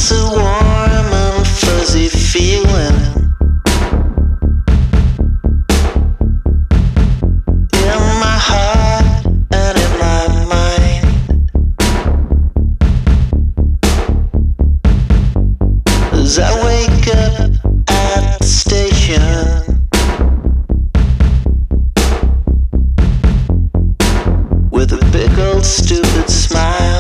a warm and fuzzy feeling in my heart and in my mind. As I wake up at the station, with a big old stupid smile.